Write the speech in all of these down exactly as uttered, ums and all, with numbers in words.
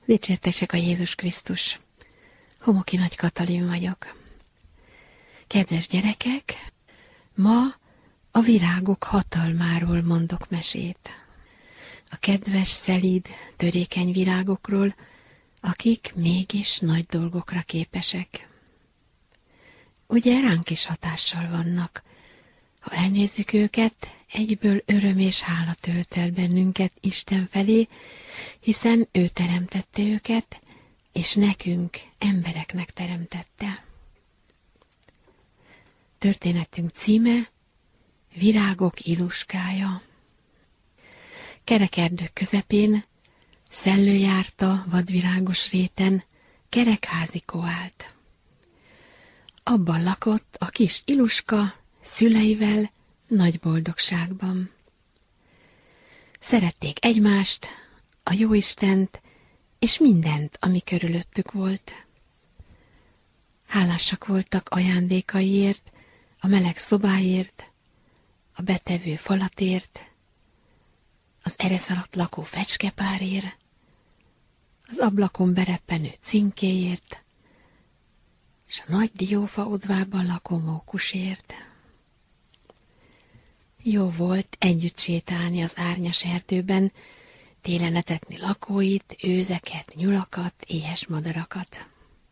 Dicsértesek a Jézus Krisztus! Homoki Nagy Katalin vagyok. Kedves gyerekek, ma a virágok hatalmáról mondok mesét. A kedves, szelíd, törékeny virágokról, akik mégis nagy dolgokra képesek. Ugye ránk is hatással vannak. Ha elnézzük őket, egyből öröm és hála tölt el bennünket Isten felé, hiszen ő teremtette őket, és nekünk, embereknek teremtette. Történetünk címe Virágok Iluskája. Kerekerdők közepén, szellőjárta vadvirágos réten, kerekházikó állt. Abban lakott a kis Iluska szüleivel nagy boldogságban. Szerették egymást, a jóistent, és mindent, ami körülöttük volt. Hálásak voltak ajándékaiért, a meleg szobáért, a betevő falatért, az eresz alatt lakó fecskepárért, az ablakon bereppenő cinkéért, és a nagy diófa odvában lakó mókusért. Jó volt együtt sétálni az árnyas erdőben, télen etetni lakóit, őzeket, nyulakat, éhes madarakat.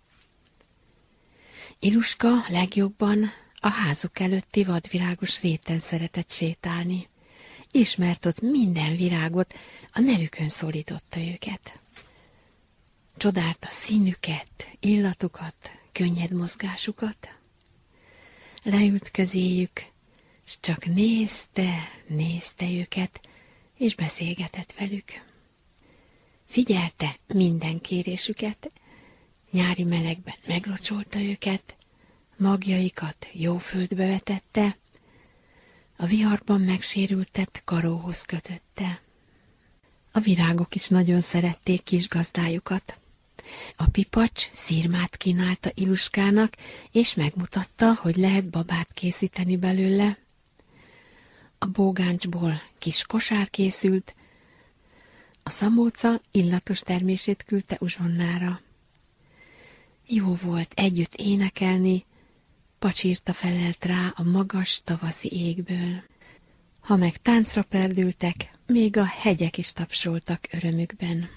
Iluska legjobban a házuk előtti vadvirágos réten szeretett sétálni. Ismert ott minden virágot, a nevükön szólította őket. Csodálta színüket, illatukat, könnyed mozgásukat. Leült közéjük, s csak nézte, nézte őket, és beszélgetett velük. Figyelte minden kérésüket, nyári melegben meglocsolta őket, magjaikat jó földbe vetette, a viharban megsérültet karóhoz kötötte. A virágok is nagyon szerették kis gazdájukat. A pipacs szirmát kínálta Iluskának, és megmutatta, hogy lehet babát készíteni belőle. A bógáncsból kis kosár készült, a szamóca illatos termését küldte uzsonnára. Jó volt együtt énekelni, pacsirta felelt rá a magas tavaszi égből. Ha meg táncra perdültek, még a hegyek is tapsoltak örömükben.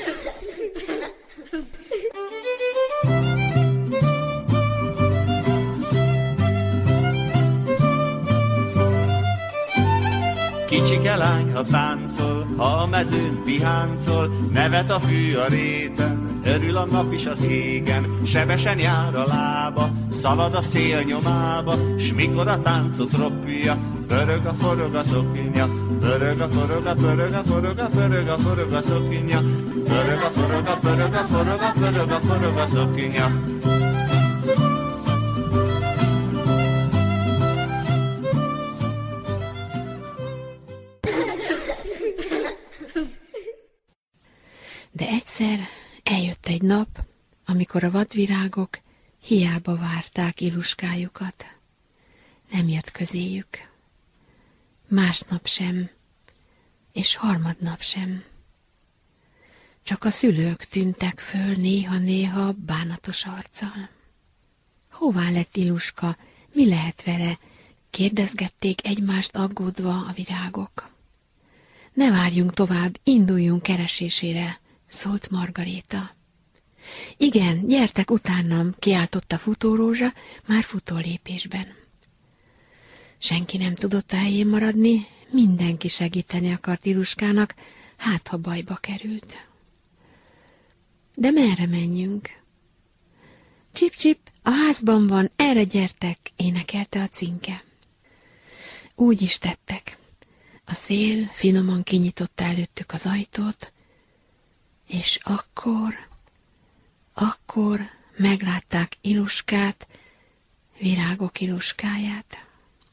Kicsike lány, ha táncol, ha a mezőn piháncol, nevet a fű a réten, örül a nap is az égen, sebesen jár a lába, szalad a szél nyomába, s mikor a táncot ropja, pörög a forog a szoknya, pörög a forog a pörög a forog a pörög a forog a szoknya, pörög a forog a pörög a forog a pörög a forog a szoknya. De egyszer eljött egy nap, amikor a vadvirágok hiába várták Iluskájukat. Nem jött közéjük. Másnap sem, és harmadnap sem. Csak a szülők tűntek föl néha-néha bánatos arccal. Hová lett Iluska, mi lehet vele? Kérdezgették egymást aggódva a virágok. Ne várjunk tovább, induljunk keresésére, szólt Margaréta. Igen, gyertek utánam, kiáltotta Futórózsa, már futólépésben. Senki nem tudott a helyén maradni, mindenki segíteni akart Iluskának, hát ha bajba került. De merre menjünk? Csip-csip, a házban van, erre gyertek, énekelte a cinke. Úgy is tettek. A szél finoman kinyitotta előttük az ajtót, és akkor, akkor meglátták Iluskát, virágok Iluskáját.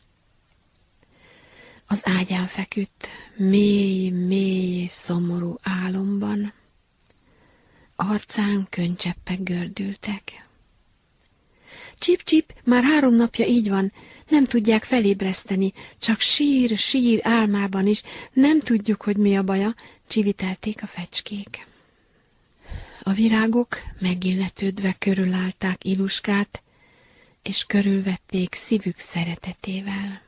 Az ágyán feküdt, mély, mély, szomorú álomban. Arcán könncseppek gördültek. Csip-csip, már három napja így van, nem tudják felébreszteni, csak sír, sír álmában is, nem tudjuk, hogy mi a baja, csivitelték a fecskék. A virágok megilletődve körülállták Iluskát, és körülvették szívük szeretetével.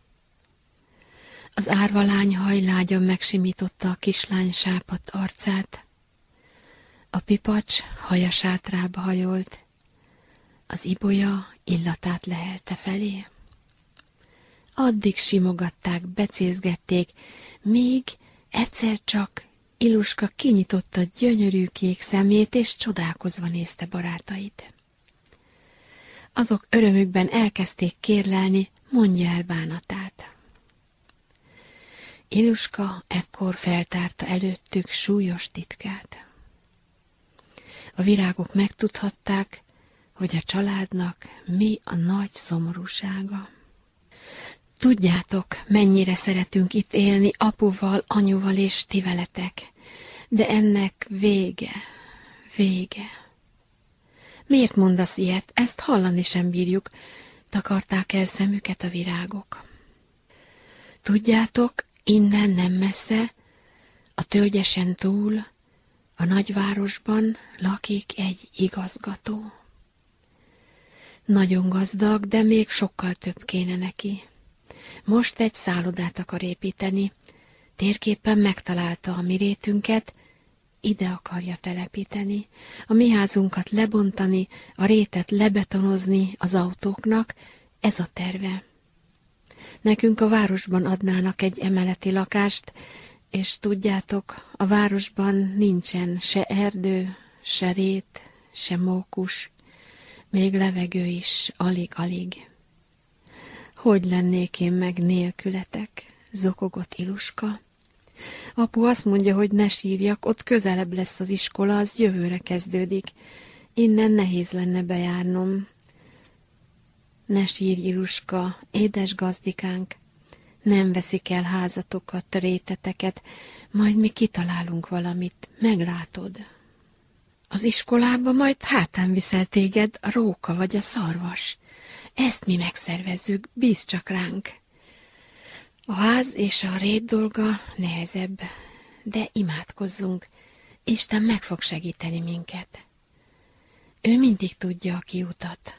Az árvalány hajlágyan megsimította a kislány sápadt arcát, a pipacs haja sátrába hajolt, az ibolya illatát lehelte felé. Addig simogatták, becézgették, míg egyszer csak Iluska kinyitotta gyönyörű kék szemét, és csodálkozva nézte barátait. Azok örömükben elkezdték kérlelni, mondja el bánatát. Iluska ekkor feltárta előttük súlyos titkát. A virágok megtudhatták, hogy a családnak mi a nagy szomorúsága. Tudjátok, mennyire szeretünk itt élni apuval, anyuval és ti veletek, de ennek vége, vége. Miért mondasz ilyet? Ezt hallani sem bírjuk, takarták el szemüket a virágok. Tudjátok, innen nem messze, a tölgyesen túl, a nagyvárosban lakik egy igazgató. Nagyon gazdag, de még sokkal több kéne neki. Most egy szállodát akar építeni, térképen megtalálta a mi rétünket, ide akarja telepíteni, a mi házunkat lebontani, a rétet lebetonozni az autóknak, ez a terve. Nekünk a városban adnának egy emeleti lakást, és tudjátok, a városban nincsen se erdő, se rét, se mókus, még levegő is alig-alig. Hogy lennék én meg nélkületek, zokogott Iluska. Apu azt mondja, hogy ne sírjak, ott közelebb lesz az iskola, az jövőre kezdődik. Innen nehéz lenne bejárnom. Ne sírj, Iluska, édes gazdikánk, nem veszik el házatokat, réteteket, majd mi kitalálunk valamit, meglátod. Az iskolába majd hátán viszel téged a róka vagy a szarvas. Ezt mi megszervezzük, bízz csak ránk. A ház és a rét dolga nehezebb, de imádkozzunk, Isten meg fog segíteni minket. Ő mindig tudja a kiutat.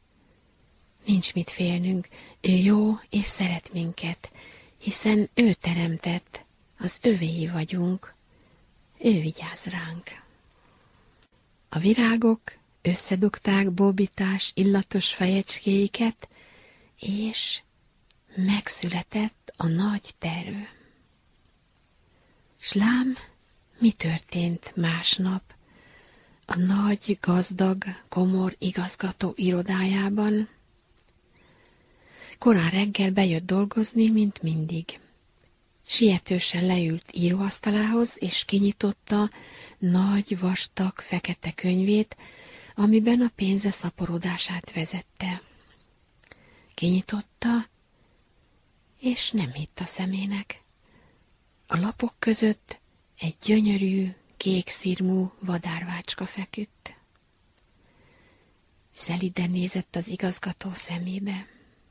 Nincs mit félnünk, ő jó és szeret minket, hiszen ő teremtett, az övéi vagyunk, ő vigyáz ránk. A virágok összedugták bóbitás, illatos fejecskéiket, és megszületett a nagy terv. S lám, mi történt másnap a nagy, gazdag, komor igazgató irodájában? Korán reggel bejött dolgozni, mint mindig. Sietősen leült íróasztalához, és kinyitotta nagy, vastag, fekete könyvét, amiben a pénze szaporodását vezette. Kinyitotta, és nem hitt a szemének. A lapok között egy gyönyörű, kék szirmú vadárvácska feküdt. Szeliden nézett az igazgató szemébe.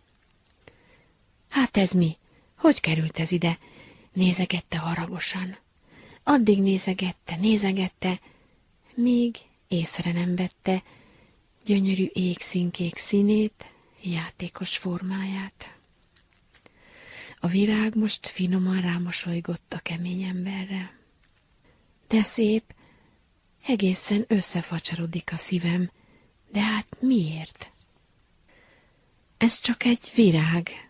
Hát ez mi? Hogy került ez ide? Nézegette haragosan. Addig nézegette, nézegette, míg észre nem vette gyönyörű égszínkék színét, játékos formáját. A virág most finoman rámosolygott a kemény emberre. De szép, egészen összefacsarodik a szívem, de hát miért? Ez csak egy virág.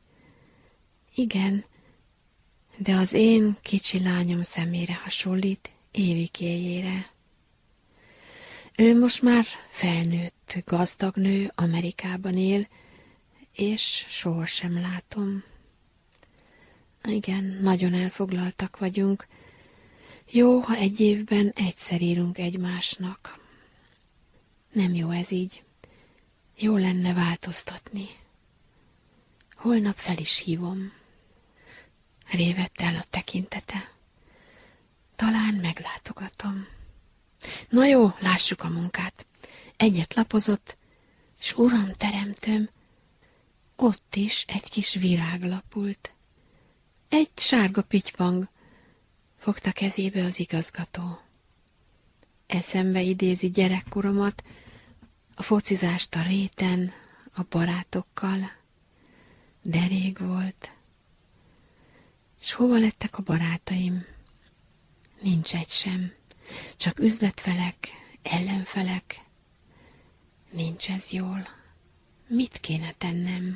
Igen, de az én kicsi lányom szemére hasonlít, Évikéjére. Ő most már felnőtt, gazdag nő, Amerikában él, és sohasem látom. Igen, nagyon elfoglaltak vagyunk. Jó, ha egy évben egyszer írunk egymásnak. Nem jó ez így. Jó lenne változtatni. Holnap fel is hívom. Révett el a tekintete. Talán meglátogatom. Na jó, lássuk a munkát. Egyet lapozott, s uram teremtőm, ott is egy kis virág lapult. Egy sárga pitypang, fogta kezébe az igazgató. eszembe idézi gyerekkoromat, a focizást a réten, a barátokkal. De rég volt. És hova lettek a barátaim? Nincs egy sem. Csak üzletfelek, ellenfelek. Nincs ez jól. Mit kéne tennem?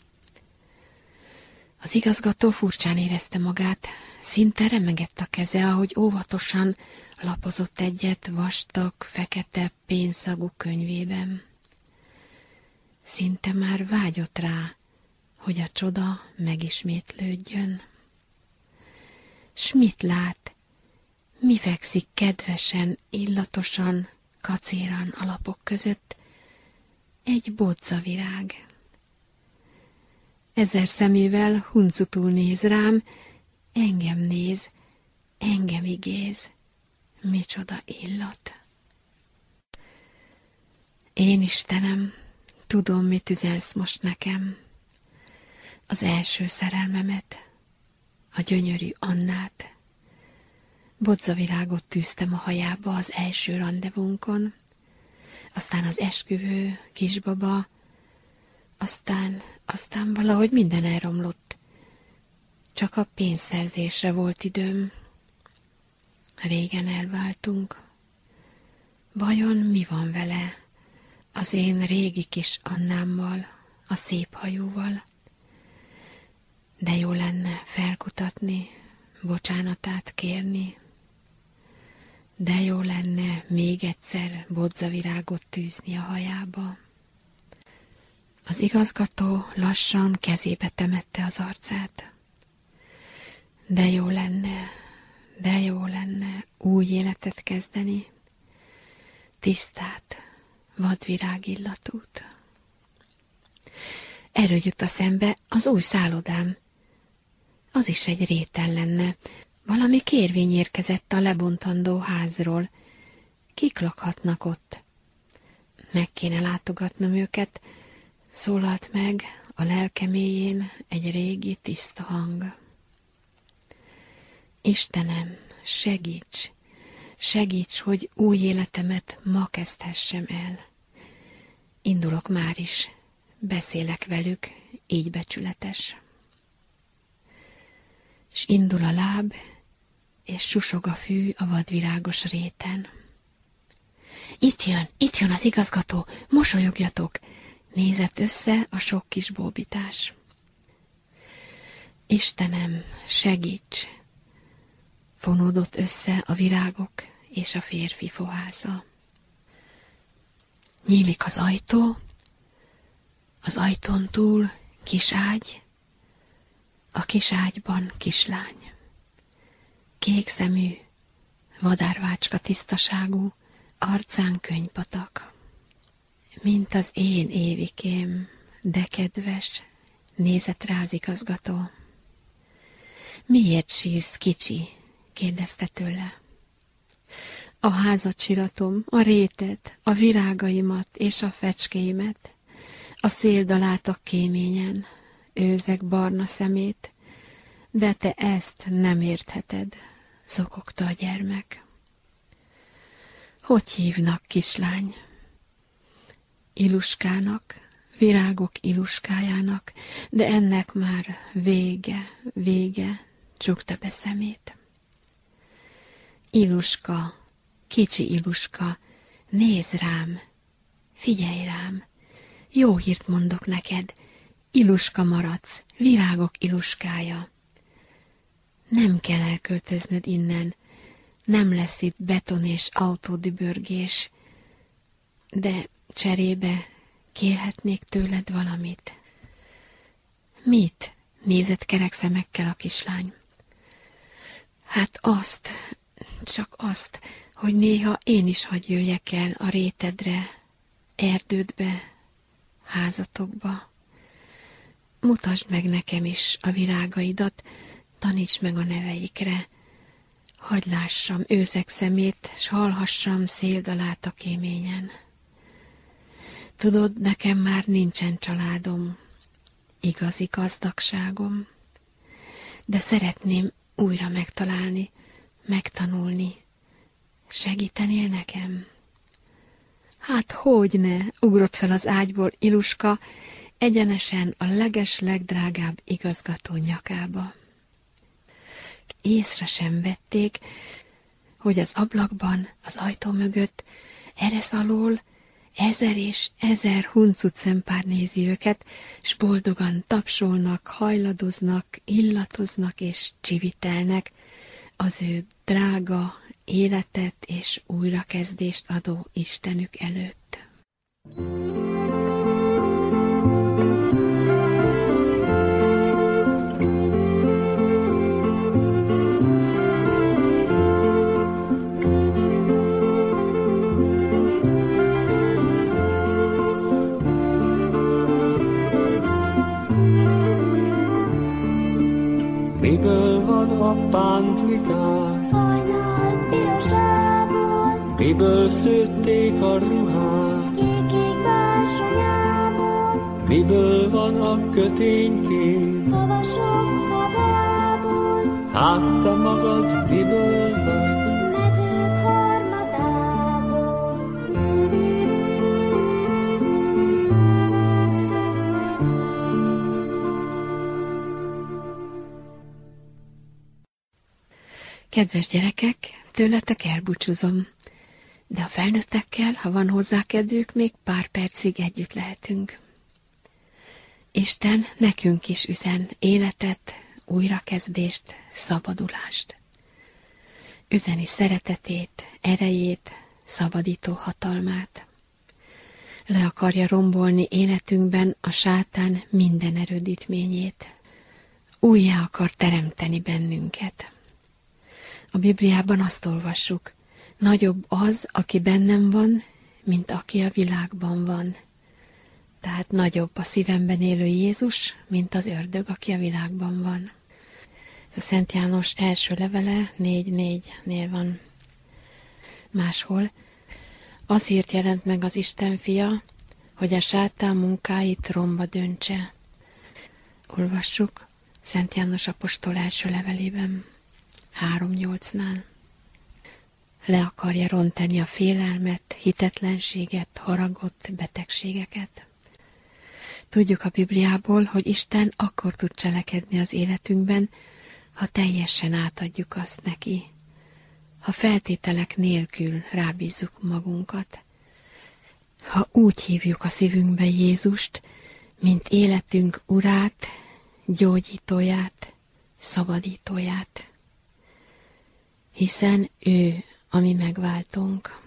Az igazgató furcsán érezte magát, szinte remegett a keze, ahogy óvatosan lapozott egyet vastag, fekete, pénzszagú könyvében. Szinte már vágyott rá, hogy a csoda megismétlődjön. S mit lát? Mi fekszik kedvesen, illatosan, kacéran a lapok között? Egy bodzavirág. Ezer szemével huncutul néz rám, engem néz, engem igéz. Micsoda illat! Én, Istenem, tudom, mit üzensz most nekem. Az első szerelmemet, a gyönyörű Annát. Bodzavirágot tűztem a hajába az első randevunkon, aztán az esküvő, kisbaba, aztán, aztán valahogy minden elromlott. Csak a pénzszerzésre volt időm. Régen elváltunk. Vajon mi van vele, az én régi kis Annámmal, a szép hajóval? De jó lenne felkutatni, bocsánatát kérni. De jó lenne még egyszer bodzavirágot tűzni a hajába. Az igazgató lassan kezébe temette az arcát. De jó lenne, de jó lenne új életet kezdeni, tisztát, vadvirágillatút. Erről jut a szembe az új szállodám. Az is egy réten lenne. Valami kérvény érkezett a lebontandó házról. Kik lakhatnak ott? Meg kéne látogatnom őket, szólalt meg a lelke mélyén egy régi tiszta hang. Istenem, segíts, segíts, hogy új életemet ma kezdhessem el. Indulok már is, beszélek velük, így becsületes. S indul a láb, és susog a fű a vadvirágos réten. Itt jön, itt jön az igazgató, mosolyogjatok, nézett össze a sok kis bóbitás. Istenem, segíts! Fonódott össze a virágok és a férfi fohásza. Nyílik az ajtó, az ajtón túl kis ágy, a kis ágyban kislány. Kék szemű, vadárvácska tisztaságú, arcán könypatak. Mint az én Évikém, de kedves, nézett rá az igazgató. Miért sírsz, kicsi? Kérdezte tőle. A házat siratom, a rétet, a virágaimat és a fecskéimet, a széldalát a kéményen, őzek barna szemét, de te ezt nem értheted, zokogta a gyermek. Hogy hívnak, kislány? Iluskának, virágok iluskájának, de ennek már vége, vége, csukta be szemét. Iluska, kicsi Iluska, nézz rám, figyelj rám, jó hírt mondok neked, Iluska maradsz, virágok Iluskája. Nem kell elköltöznöd innen, nem lesz itt beton és autódübörgés, de cserébe kérhetnék tőled valamit. Mit? Nézett kerek szemekkel a kislány. Hát azt, csak azt, hogy néha én is hadd jöjjek el a rétedre, erdődbe, házatokba. Mutasd meg nekem is a virágaidat, taníts meg a neveikre. Hadd lássam őzek szemét, s hallhassam széldalát a kéményen. Tudod, nekem már nincsen családom, igazi gazdagságom, de szeretném újra megtalálni, megtanulni, Segítenél nekem? Hát hogyne, ugrott fel az ágyból Iluska, egyenesen a leges legdrágább igazgató nyakába. Észre sem vették, hogy az ablakban, az ajtó mögött, eresz alól ezer és ezer huncut szempár nézi őket, s boldogan tapsolnak, hajladoznak, illatoznak és csivitelnek az ő drága életet és újrakezdést adó Istenük előtt. Miből van a pántlikát? Hajnal pirosából, Miből szőtték a ruhát? kék bársonyából, Miből van a köténykép? tavasok havából, Hát te magad miből vagy? mezők harmadából. Kedves gyerekek, tőletek elbúcsúzom, de a felnőttekkel, ha van hozzá kedvük, még pár percig együtt lehetünk. Isten nekünk is üzen életet, újrakezdést, szabadulást. Üzeni szeretetét, erejét, szabadító hatalmát. Le akarja rombolni életünkben a sátán minden erődítményét. Újjá akar teremteni bennünket. A Bibliában azt olvassuk, nagyobb az, aki bennem van, mint aki a világban van. Tehát nagyobb a szívemben élő Jézus, mint az ördög, aki a világban van. Ez a Szent János első levele négy négynél van. Máshol azért jelent meg az Isten fia, hogy a sátán munkáit romba döntse. Olvassuk Szent János apostol első levelében. három nyolcnál. Le akarja rontani a félelmet, hitetlenséget, haragot, betegségeket. Tudjuk a Bibliából, hogy Isten akkor tud cselekedni az életünkben, ha teljesen átadjuk azt neki, ha feltételek nélkül rábízzuk magunkat. Ha úgy hívjuk a szívünkbe Jézust, mint életünk urát, gyógyítóját, szabadítóját. Hiszen ő a mi megváltónk.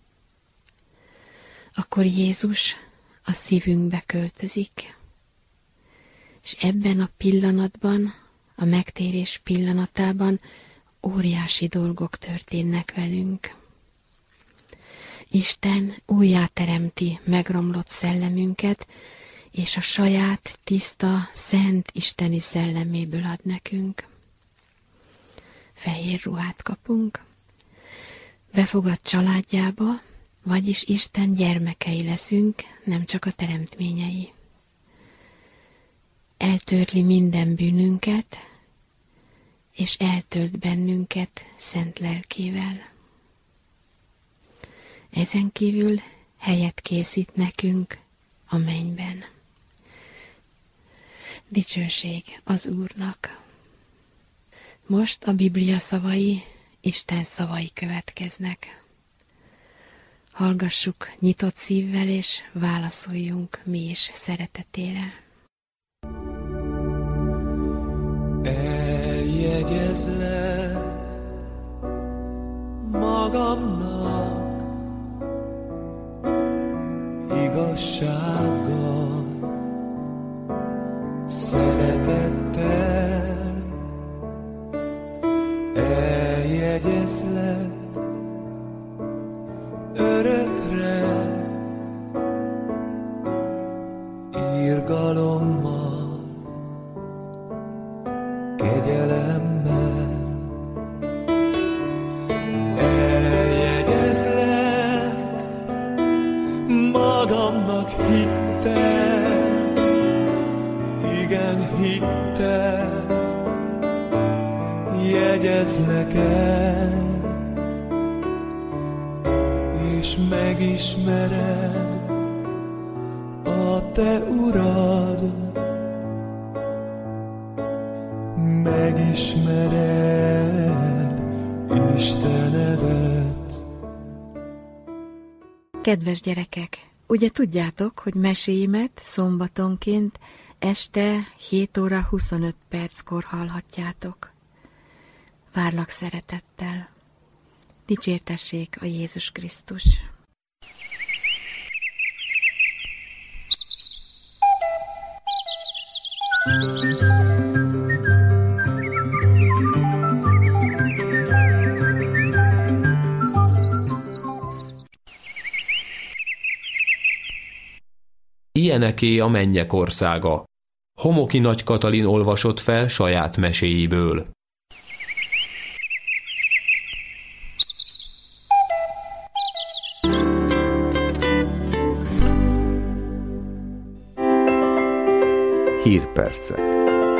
Akkor Jézus a szívünkbe költözik, és ebben a pillanatban, a megtérés pillanatában óriási dolgok történnek velünk. Isten újjáteremti megromlott szellemünket, és a saját tiszta, szent isteni szelleméből ad nekünk. Fehér ruhát kapunk, befogad családjába, vagyis Isten gyermekei leszünk, nem csak a teremtményei. Eltörli minden bűnünket, és eltölt bennünket szent lelkével. Ezen kívül helyet készít nekünk a mennyben. Dicsőség az Úrnak! Most a Biblia szavai, Isten szavai következnek. Hallgassuk nyitott szívvel, és válaszoljunk mi is szeretetére. Eljegyezlek magamnak igazsággal, szeretettel. Eljegyezlek örökre, irgalommal, kegyelemmel. Eljegyezlek magamnak hittel, igen hittel. Jegyezlek el és megismered a te urad, megismered Istenedet. Kedves gyerekek, ugye tudjátok, hogy meséimet szombatonként este hét óra huszonöt perckor hallhatjátok. Várlak szeretettel. Dicsértessék a Jézus Krisztus! Ilyeneké a mennyek országa. Homoki Nagy Katalin olvasott fel saját meséiből. Hírpercek.